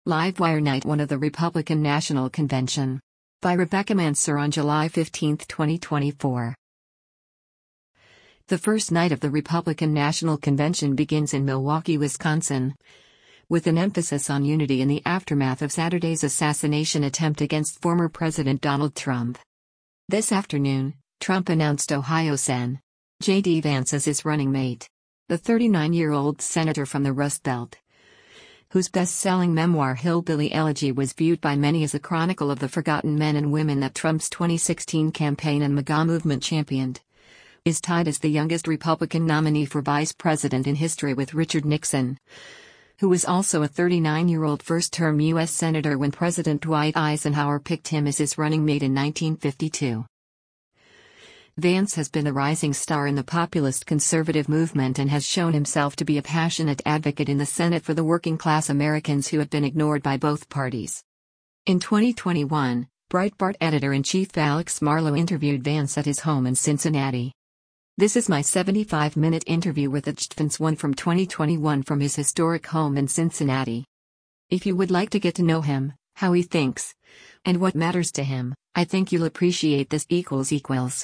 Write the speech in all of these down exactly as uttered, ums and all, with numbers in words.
Livewire Night one of the Republican National Convention. By Rebecca Mansour on July fifteenth, twenty twenty-four. The first night of the Republican National Convention begins in Milwaukee, Wisconsin, with an emphasis on unity in the aftermath of Saturday's assassination attempt against former President Donald Trump. This afternoon, Trump announced Ohio Sen. J D Vance as his running mate. The thirty-nine-year-old senator from the Rust Belt, whose best-selling memoir Hillbilly Elegy was viewed by many as a chronicle of the forgotten men and women that Trump's twenty sixteen campaign and MAGA movement championed, is tied as the youngest Republican nominee for vice president in history with Richard Nixon, who was also a thirty-nine-year-old first-term U S senator when President Dwight Eisenhower picked him as his running mate in nineteen fifty-two. Vance has been a rising star in the populist conservative movement and has shown himself to be a passionate advocate in the Senate for the working-class Americans who have been ignored by both parties. In twenty twenty-one, Breitbart editor-in-chief Alex Marlow interviewed Vance at his home in Cincinnati. This is my seventy-five minute interview with Vance one from twenty twenty-one from his historic home in Cincinnati. If you would like to get to know him, how he thinks, and what matters to him, I think you'll appreciate this equals equals.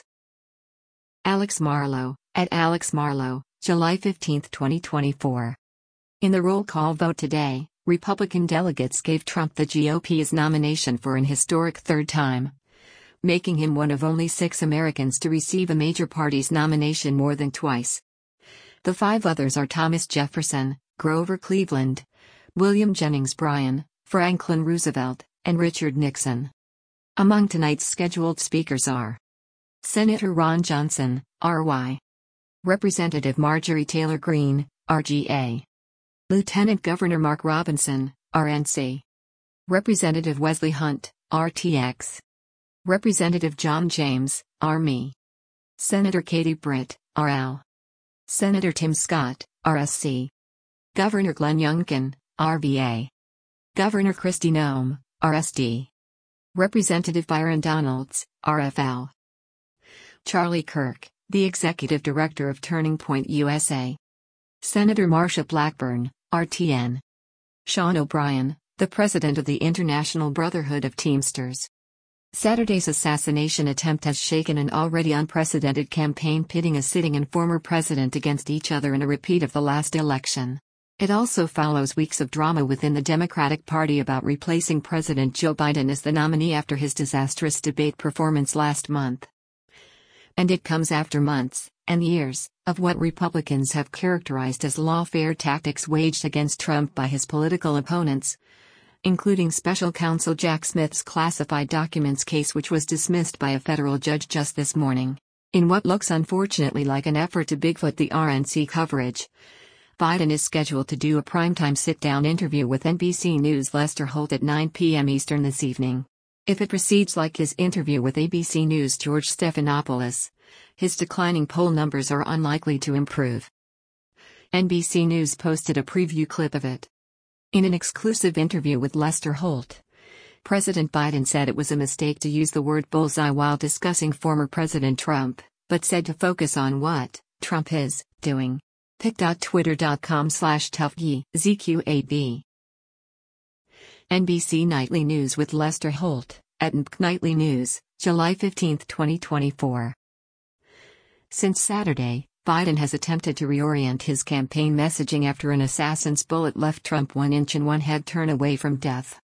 Alex Marlow, at Alex Marlow, July fifteenth, twenty twenty-four. In the roll call vote today, Republican delegates gave Trump the G O P's nomination for an historic third time, making him one of only six Americans to receive a major party's nomination more than twice. The five others are Thomas Jefferson, Grover Cleveland, William Jennings Bryan, Franklin Roosevelt, and Richard Nixon. Among tonight's scheduled speakers are Senator Ron Johnson, R Y Representative Marjorie Taylor Greene, R G A Lieutenant Governor Mark Robinson, R N C Representative Wesley Hunt, R T X Representative John James, R M E Senator Katie Britt, R L Senator Tim Scott, R S C Governor Glenn Youngkin, R V A Governor Kristi Noem, R S D Representative Byron Donalds, R F L Charlie Kirk, the Executive Director of Turning Point U S A Senator Marsha Blackburn, R T N Sean O'Brien, the President of the International Brotherhood of Teamsters. Saturday's assassination attempt has shaken an already unprecedented campaign pitting a sitting and former president against each other in a repeat of the last election. It also follows weeks of drama within the Democratic Party about replacing President Joe Biden as the nominee after his disastrous debate performance last month. And it comes after months, and years, of what Republicans have characterized as lawfare tactics waged against Trump by his political opponents, including Special Counsel Jack Smith's classified documents case, which was dismissed by a federal judge just this morning. In what looks unfortunately like an effort to Bigfoot the R N C coverage, Biden is scheduled to do a primetime sit-down interview with N B C News' Lester Holt at nine p m Eastern this evening. If it proceeds like his interview with A B C News' George Stephanopoulos, his declining poll numbers are unlikely to improve. N B C News posted a preview clip of it. In an exclusive interview with Lester Holt, President Biden said it was a mistake to use the word bullseye while discussing former President Trump, but said to focus on what Trump is doing. pic dot twitter dot com slash toughye Z Q A B. N B C Nightly News with Lester Holt, at N B C Nightly News, July fifteenth, twenty twenty-four. Since Saturday, Biden has attempted to reorient his campaign messaging after an assassin's bullet left Trump one inch and one head turn away from death.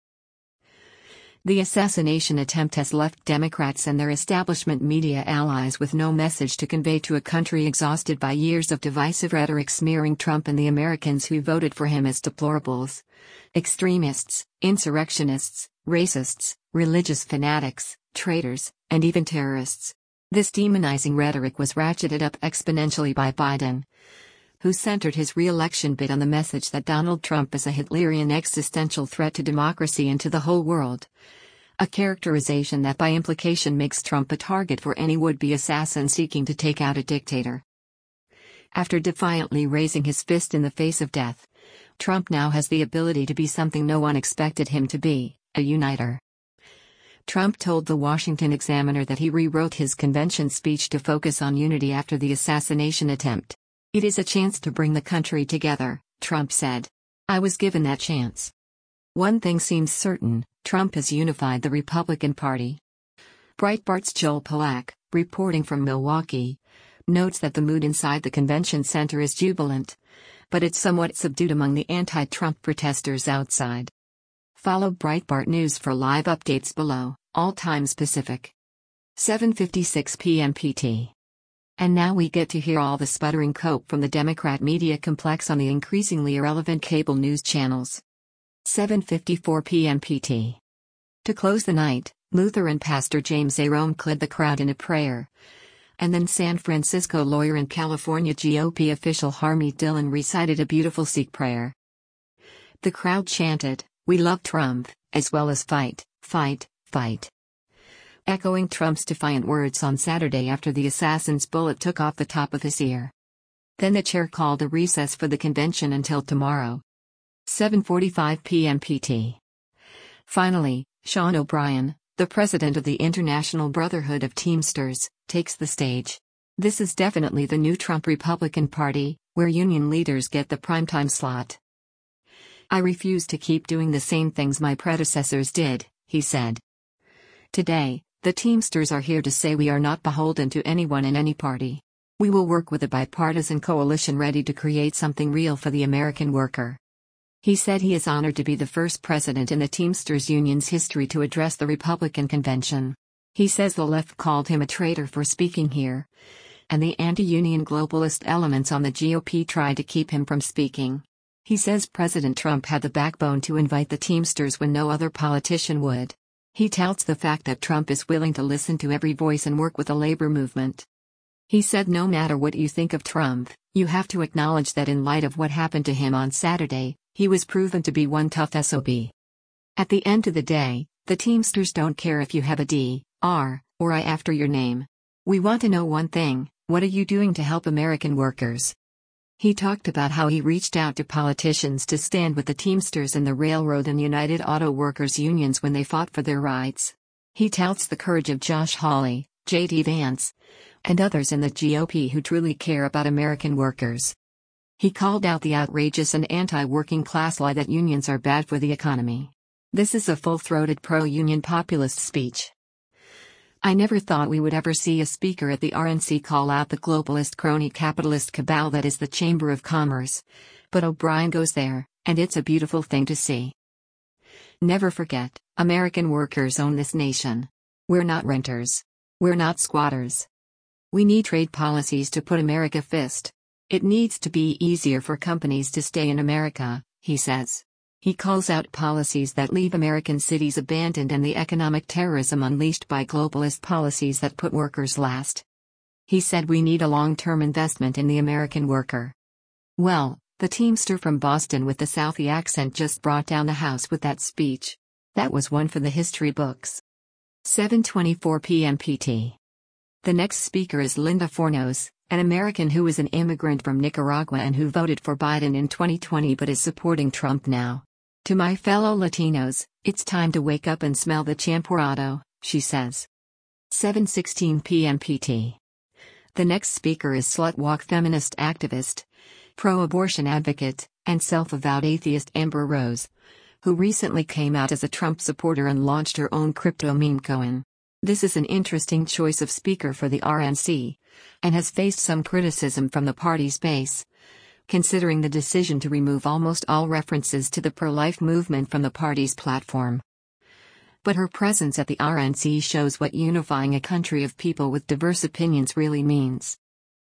The assassination attempt has left Democrats and their establishment media allies with no message to convey to a country exhausted by years of divisive rhetoric smearing Trump and the Americans who voted for him as deplorables, extremists, insurrectionists, racists, religious fanatics, traitors, and even terrorists. This demonizing rhetoric was ratcheted up exponentially by Biden, who centered his re-election bid on the message that Donald Trump is a Hitlerian existential threat to democracy and to the whole world, a characterization that by implication makes Trump a target for any would-be assassin seeking to take out a dictator. After defiantly raising his fist in the face of death, Trump now has the ability to be something no one expected him to be, a uniter. Trump told the Washington Examiner that he rewrote his convention speech to focus on unity after the assassination attempt. "It is a chance to bring the country together," Trump said. "I was given that chance. One thing seems certain: Trump has unified the Republican Party. Breitbart's Joel Pollak, reporting from Milwaukee, notes that the mood inside the convention center is jubilant, but it's somewhat subdued among the anti-Trump protesters outside. Follow Breitbart News for live updates below, all times Pacific. seven fifty-six p m P T. And now we get to hear all the sputtering cope from the Democrat media complex on the increasingly irrelevant cable news channels. seven fifty-four p m P T. To close the night, Lutheran pastor James A. Romck led the crowd in a prayer. And then San Francisco lawyer and California G O P official Harmeet Dillon recited a beautiful Sikh prayer. The crowd chanted, "We love Trump," as well as "Fight, fight, fight," echoing Trump's defiant words on Saturday after the assassin's bullet took off the top of his ear. Then the chair called a recess for the convention until tomorrow. seven forty-five p m P T. Finally, Sean O'Brien, the president of the International Brotherhood of Teamsters, takes the stage. This is definitely the new Trump Republican Party, where union leaders get the primetime slot. "I refuse to keep doing the same things my predecessors did," he said. "Today, the Teamsters are here to say we are not beholden to anyone in any party. We will work with a bipartisan coalition ready to create something real for the American worker." He said he is honored to be the first president in the Teamsters Union's history to address the Republican convention. He says the left called him a traitor for speaking here, and the anti-union globalist elements on the G O P tried to keep him from speaking. He says President Trump had the backbone to invite the Teamsters when no other politician would. He touts the fact that Trump is willing to listen to every voice and work with the labor movement. He said no matter what you think of Trump, you have to acknowledge that in light of what happened to him on Saturday, he was proven to be one tough S O B. At the end of the day, the Teamsters don't care if you have a D, R, or I after your name. We want to know one thing: what are you doing to help American workers? He talked about how he reached out to politicians to stand with the Teamsters and the Railroad and United Auto Workers unions when they fought for their rights. He touts the courage of Josh Hawley, J D Vance, and others in the G O P who truly care about American workers. He called out the outrageous and anti-working class lie that unions are bad for the economy. This is a full-throated pro-union populist speech. "I never thought we would ever see a speaker at the R N C call out the globalist crony capitalist cabal that is the Chamber of Commerce, but O'Brien goes there, and it's a beautiful thing to see. Never forget, American workers own this nation. We're not renters. We're not squatters. We need trade policies to put America first. It needs to be easier for companies to stay in America," he says. He calls out policies that leave American cities abandoned and the economic terrorism unleashed by globalist policies that put workers last. He said we need a long-term investment in the American worker. Well, the Teamster from Boston with the Southie accent just brought down the house with that speech. That was one for the history books. seven twenty-four p m P T. The next speaker is Linda Fornos, an American who is an immigrant from Nicaragua and who voted for Biden in twenty twenty but is supporting Trump now. "To my fellow Latinos, it's time to wake up and smell the champurrado," she says. seven sixteen p m P T. The next speaker is slut-walk feminist activist, pro-abortion advocate, and self-avowed atheist Amber Rose, who recently came out as a Trump supporter and launched her own crypto meme coin. This is an interesting choice of speaker for the R N C, and has faced some criticism from the party's base, considering the decision to remove almost all references to the pro-life movement from the party's platform. But her presence at the R N C shows what unifying a country of people with diverse opinions really means.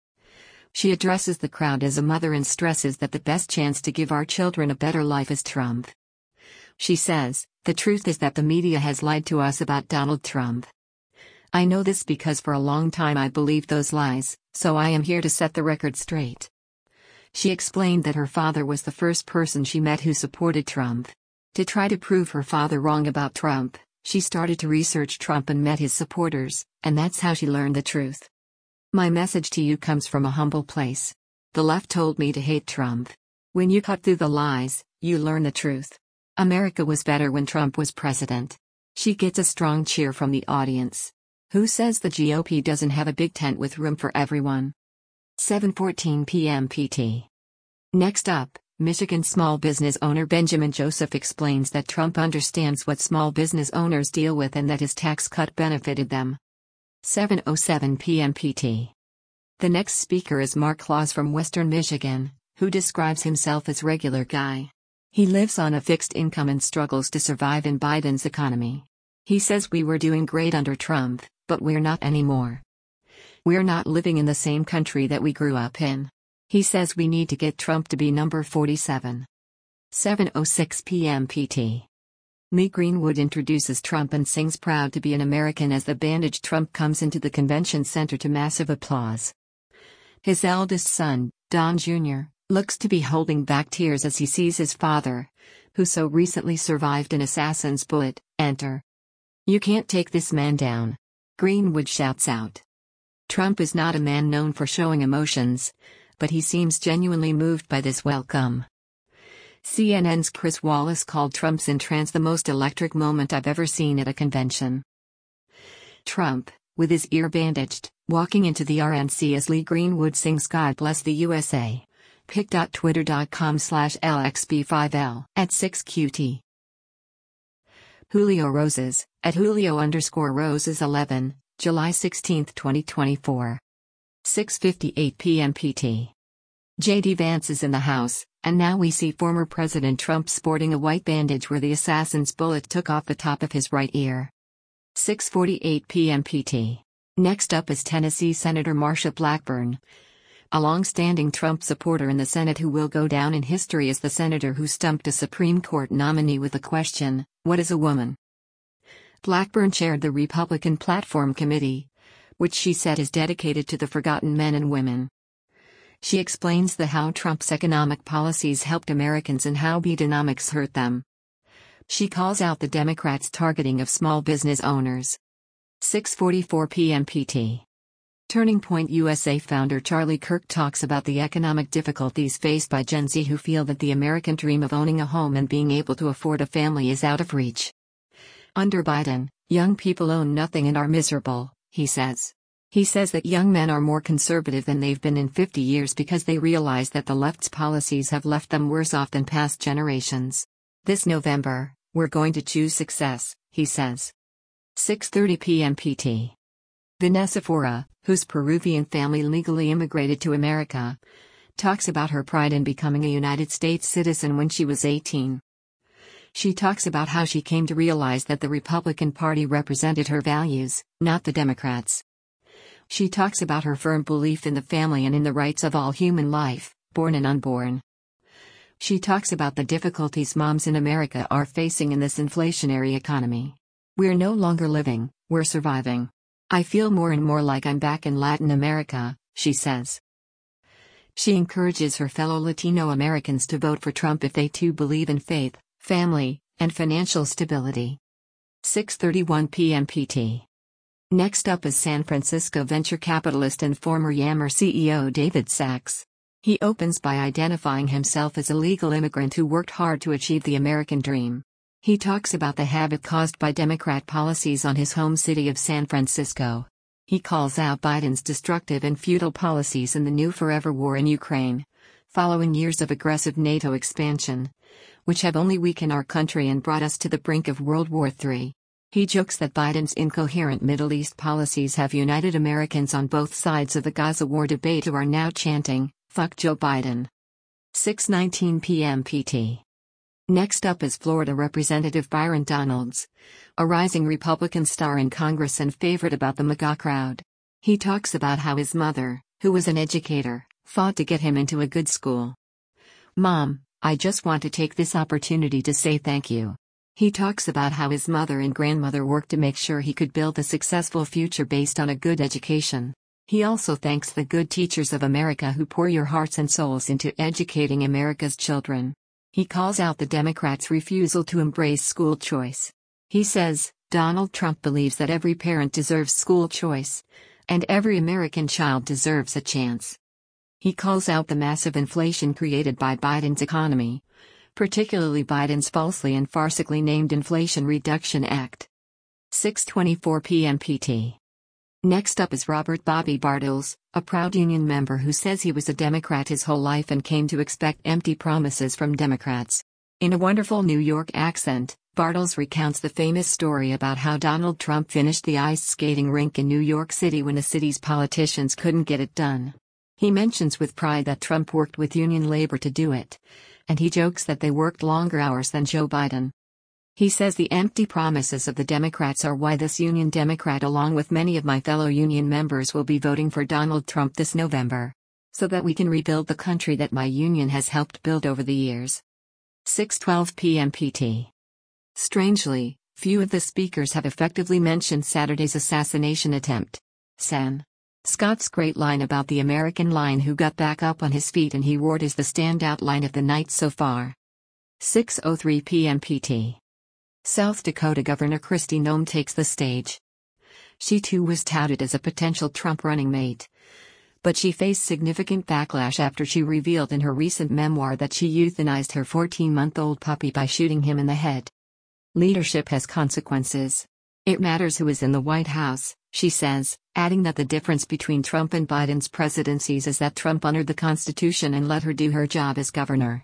She addresses the crowd as a mother and stresses that the best chance to give our children a better life is Trump. She says, "The truth is that the media has lied to us about Donald Trump. I know this because for a long time I believed those lies, so I am here to set the record straight." She explained that her father was the first person she met who supported Trump. To try to prove her father wrong about Trump, she started to research Trump and met his supporters, and that's how she learned the truth. "My message to you comes from a humble place. The left told me to hate Trump. When you cut through the lies, you learn the truth. America was better when Trump was president." She gets a strong cheer from the audience, who says the G O P doesn't have a big tent with room for everyone. seven fourteen p m P T. Next up, Michigan small business owner Benjamin Joseph explains that Trump understands what small business owners deal with and that his tax cut benefited them. seven oh seven p m P T. The next speaker is Mark Claus from Western Michigan, who describes himself as regular guy. He lives on a fixed income and struggles to survive in Biden's economy. He says we were doing great under Trump, but we're not anymore. We're not living in the same country that we grew up in. He says we need to get Trump to be number forty-seven. seven oh six p m P T. Lee Greenwood introduces Trump and sings Proud to be an American as the bandaged Trump comes into the convention center to massive applause. His eldest son, Don Junior, looks to be holding back tears as he sees his father, who so recently survived an assassin's bullet, enter. "You can't take this man down," Greenwood shouts out. Trump is not a man known for showing emotions, but he seems genuinely moved by this welcome. C N N's Chris Wallace called Trump's entrance the most electric moment I've ever seen at a convention. Trump, with his ear bandaged, walking into the R N C as Lee Greenwood sings God Bless the U S A. pic.twitter.com slash LXB5L at six Q T. Julio Roses, at Julio underscore Roses eleven, July sixteenth twenty twenty-four. six fifty-eight p m P T. J D Vance is in the house, and now we see former President Trump sporting a white bandage where the assassin's bullet took off the top of his right ear. six forty-eight p m P T. Next up is Tennessee Senator Marsha Blackburn, a long-standing Trump supporter in the Senate who will go down in history as the senator who stumped a Supreme Court nominee with the question, "What is a woman?" Blackburn chaired the Republican Platform Committee, which she said is dedicated to the forgotten men and women. She explains the how Trump's economic policies helped Americans and how Bidenomics hurt them. She calls out the Democrats' targeting of small business owners. six forty-four p m P T. Turning Point U S A founder Charlie Kirk talks about the economic difficulties faced by Gen Z who feel that the American dream of owning a home and being able to afford a family is out of reach. Under Biden, young people own nothing and are miserable, he says. He says that young men are more conservative than they've been in fifty years because they realize that the left's policies have left them worse off than past generations. This November, we're going to choose success, he says. six thirty p m P T. Vanessa Fora, whose Peruvian family legally immigrated to America, talks about her pride in becoming a United States citizen when she was eighteen. She talks about how she came to realize that the Republican Party represented her values, not the Democrats. She talks about her firm belief in the family and in the rights of all human life, born and unborn. She talks about the difficulties moms in America are facing in this inflationary economy. "We're no longer living, we're surviving. I feel more and more like I'm back in Latin America," she says. She encourages her fellow Latino Americans to vote for Trump if they too believe in faith, family, and financial stability. six thirty-one p m P T. Next up is San Francisco venture capitalist and former Yammer C E O David Sacks. He opens by identifying himself as a legal immigrant who worked hard to achieve the American dream. He talks about the havoc caused by Democrat policies on his home city of San Francisco. He calls out Biden's destructive and futile policies in the new forever war in Ukraine, following years of aggressive NATO expansion, which have only weakened our country and brought us to the brink of World War Three. He jokes that Biden's incoherent Middle East policies have united Americans on both sides of the Gaza war debate who are now chanting, "Fuck Joe Biden." six nineteen p m P T. Next up is Florida Representative Byron Donalds, a rising Republican star in Congress and favorite about the MAGA crowd. He talks about how his mother, who was an educator, fought to get him into a good school. "Mom, I just want to take this opportunity to say thank you." He talks about how his mother and grandmother worked to make sure he could build a successful future based on a good education. He also thanks the good teachers of America who pour your hearts and souls into educating America's children. He calls out the Democrats' refusal to embrace school choice. He says, Donald Trump believes that every parent deserves school choice, and every American child deserves a chance. He calls out the massive inflation created by Biden's economy, particularly Biden's falsely and farcically named Inflation Reduction Act. six twenty-four p m P T. Next up is Robert Bobby Bartels, a proud union member who says he was a Democrat his whole life and came to expect empty promises from Democrats. In a wonderful New York accent, Bartels recounts the famous story about how Donald Trump finished the ice skating rink in New York City when the city's politicians couldn't get it done. He mentions with pride that Trump worked with union labor to do it, and he jokes that they worked longer hours than Joe Biden. He says the empty promises of the Democrats are why this Union Democrat, along with many of my fellow union members, will be voting for Donald Trump this November, so that we can rebuild the country that my union has helped build over the years. six twelve p m P T. Strangely, few of the speakers have effectively mentioned Saturday's assassination attempt. Sen. Scott's great line about the American lion who got back up on his feet and he roared is the standout line of the night so far. six oh three p m P T. South Dakota Governor Kristi Noem takes the stage. She too was touted as a potential Trump running mate. But she faced significant backlash after she revealed in her recent memoir that she euthanized her fourteen-month-old puppy by shooting him in the head. Leadership has consequences. It matters who is in the White House, she says, adding that the difference between Trump and Biden's presidencies is that Trump honored the Constitution and let her do her job as governor.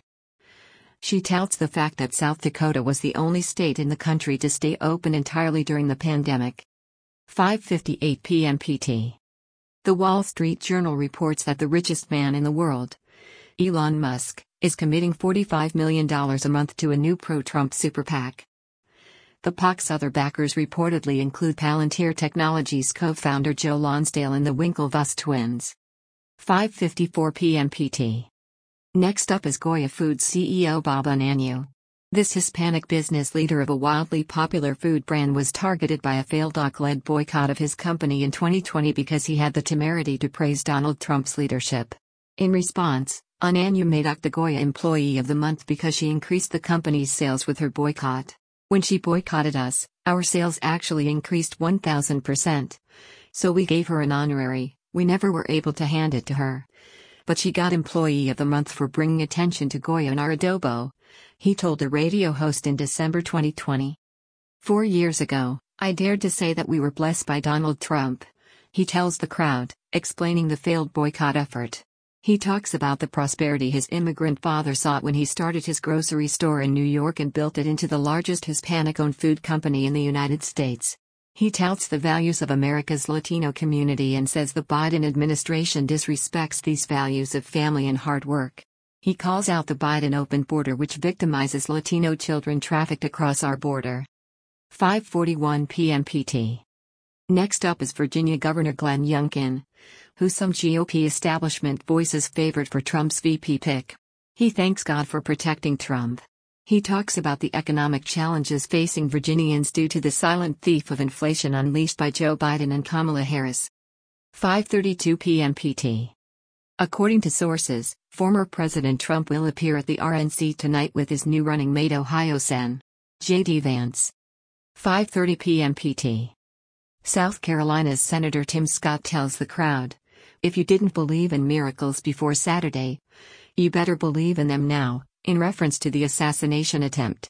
She touts the fact that South Dakota was the only state in the country to stay open entirely during the pandemic. five fifty-eight p m P T. The Wall Street Journal reports that the richest man in the world, Elon Musk, is committing forty-five million dollars a month to a new pro-Trump super PAC. The PAC's other backers reportedly include Palantir Technologies co-founder Joe Lonsdale and the Winklevoss twins. five fifty-four p m P T. Next up is Goya Foods C E O Bob Unanue. This Hispanic business leader of a wildly popular food brand was targeted by a failed D O C-led boycott of his company in twenty twenty because he had the temerity to praise Donald Trump's leadership. In response, Unanue made D O C the Goya Employee of the Month because she increased the company's sales with her boycott. When she boycotted us, our sales actually increased one thousand percent. So we gave her an honorary. We never were able to hand it to her. But she got Employee of the Month for bringing attention to Goya and our adobo, he told a radio host in December twenty twenty. Four years ago, I dared to say that we were blessed by Donald Trump, he tells the crowd, explaining the failed boycott effort. He talks about the prosperity his immigrant father sought when he started his grocery store in New York and built it into the largest Hispanic-owned food company in the United States. He touts the values of America's Latino community and says the Biden administration disrespects these values of family and hard work. He calls out the Biden open border which victimizes Latino children trafficked across our border. five forty-one p m P T. Next up is Virginia Governor Glenn Youngkin, who some G O P establishment voices favored for Trump's V P pick. He thanks God for protecting Trump. He talks about the economic challenges facing Virginians due to the silent thief of inflation unleashed by Joe Biden and Kamala Harris. five thirty-two p m P T. According to sources, former President Trump will appear at the R N C tonight with his new running mate Ohio Sen. J D Vance. five thirty p m P T. South Carolina's Senator Tim Scott tells the crowd, "If you didn't believe in miracles before Saturday, you better believe in them now," in reference to the assassination attempt.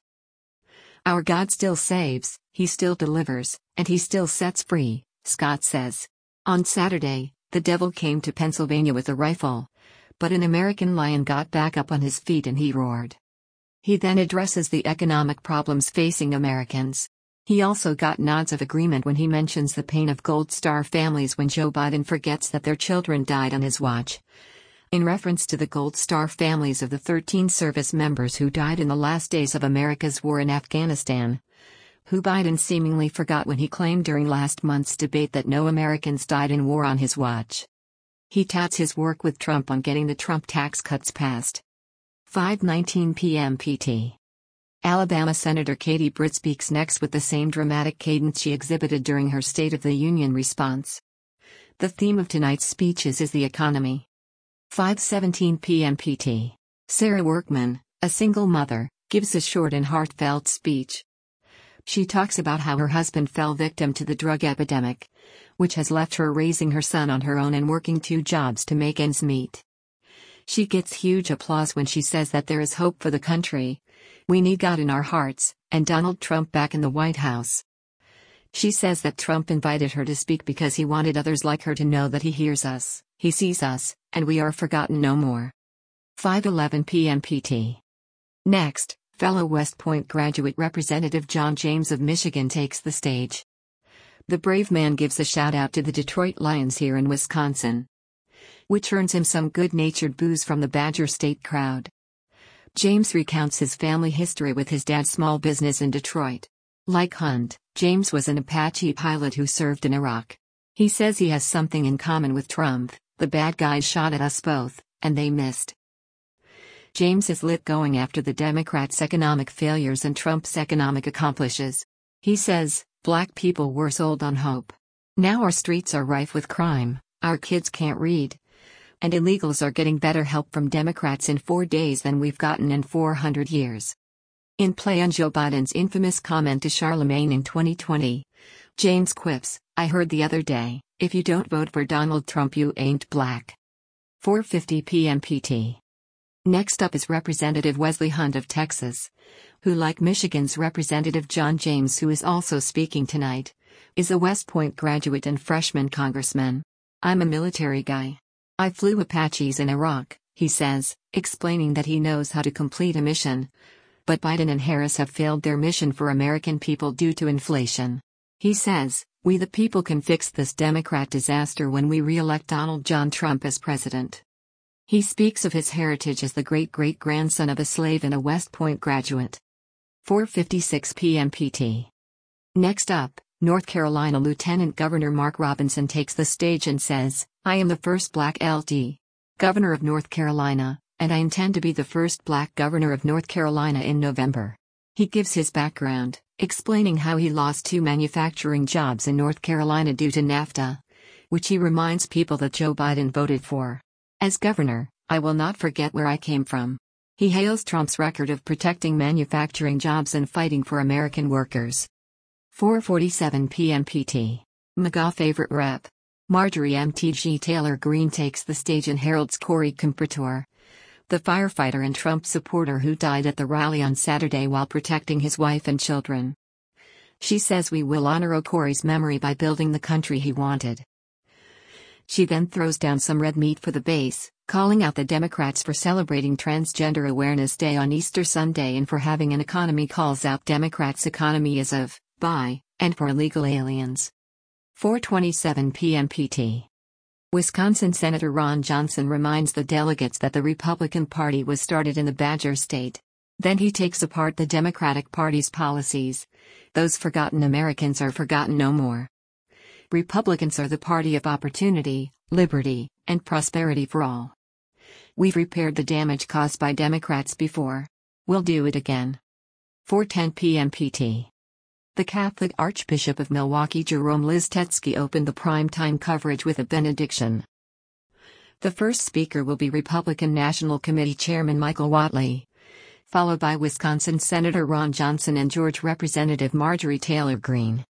"Our God still saves, He still delivers, and He still sets free," Scott says. On Saturday, the devil came to Pennsylvania with a rifle, but an American lion got back up on his feet and he roared. He then addresses the economic problems facing Americans. He also got nods of agreement when he mentions the pain of Gold Star families when Joe Biden forgets that their children died on his watch. In reference to the Gold Star families of the thirteen service members who died in the last days of America's war in Afghanistan, who Biden seemingly forgot when he claimed during last month's debate that no Americans died in war on his watch. He touts his work with Trump on getting the Trump tax cuts passed. five nineteen p m P T. Alabama Senator Katie Britt speaks next with the same dramatic cadence she exhibited during her State of the Union response. The theme of tonight's speeches is the economy. five seventeen p m P T. Sarah Workman, a single mother, gives a short and heartfelt speech. She talks about how her husband fell victim to the drug epidemic, which has left her raising her son on her own and working two jobs to make ends meet. She gets huge applause when she says that there is hope for the country. We need God in our hearts, and Donald Trump back in the White House. She says that Trump invited her to speak because he wanted others like her to know that he hears us, he sees us, and we are forgotten no more. five eleven p m P T. Next, fellow West Point graduate Representative John James of Michigan takes the stage. The brave man gives a shout-out to the Detroit Lions here in Wisconsin, which earns him some good-natured boos from the Badger State crowd. James recounts his family history with his dad's small business in Detroit. Like Hunt, James was an Apache pilot who served in Iraq. He says he has something in common with Trump: the bad guys shot at us both, and they missed. James is lit going after the Democrats' economic failures and Trump's economic accomplishes. He says, "Black people were sold on hope. Now our streets are rife with crime, our kids can't read, and illegals are getting better help from Democrats in four days than we've gotten in four hundred years." In play on Joe Biden's infamous comment to Charlemagne in twenty twenty, James quips, "I heard the other day, if you don't vote for Donald Trump you ain't black." four fifty p m P T. Next up is Representative Wesley Hunt of Texas, who, like Michigan's Representative John James, who is also speaking tonight, is a West Point graduate and freshman congressman. "I'm a military guy. I flew Apaches in Iraq," he says, explaining that he knows how to complete a mission. But Biden and Harris have failed their mission for American people due to inflation. He says, "We the people can fix this Democrat disaster when we re-elect Donald John Trump as president." He speaks of his heritage as the great-great-grandson of a slave and a West Point graduate. four fifty-six p m P T. Next up, North Carolina Lieutenant Governor Mark Robinson takes the stage and says, "I am the first black Lieutenant Governor of North Carolina, and I intend to be the first black governor of North Carolina in November." He gives his background, explaining how he lost two manufacturing jobs in North Carolina due to NAFTA, which he reminds people that Joe Biden voted for. "As governor, I will not forget where I came from." He hails Trump's record of protecting manufacturing jobs and fighting for American workers. four forty-seven p m P T. MAGA favorite rep. Marjorie M T G. Taylor Greene takes the stage and heralds Corey Compertor, the firefighter and Trump supporter who died at the rally on Saturday while protecting his wife and children. She says we will honor Corey's memory by building the country he wanted. She then throws down some red meat for the base, calling out the Democrats for celebrating Transgender Awareness Day on Easter Sunday and for having an economy calls out Democrats' economy as of, by, and for illegal aliens. four twenty-seven p m P T. Wisconsin Senator Ron Johnson reminds the delegates that the Republican Party was started in the Badger State. Then he takes apart the Democratic Party's policies. "Those forgotten Americans are forgotten no more. Republicans are the party of opportunity, liberty, and prosperity for all. We've repaired the damage caused by Democrats before. We'll do it again." four ten p m P T. The Catholic Archbishop of Milwaukee Jerome Listetsky opened the primetime coverage with a benediction. The first speaker will be Republican National Committee Chairman Michael Whatley, followed by Wisconsin Senator Ron Johnson and Georgia Representative Marjorie Taylor Greene.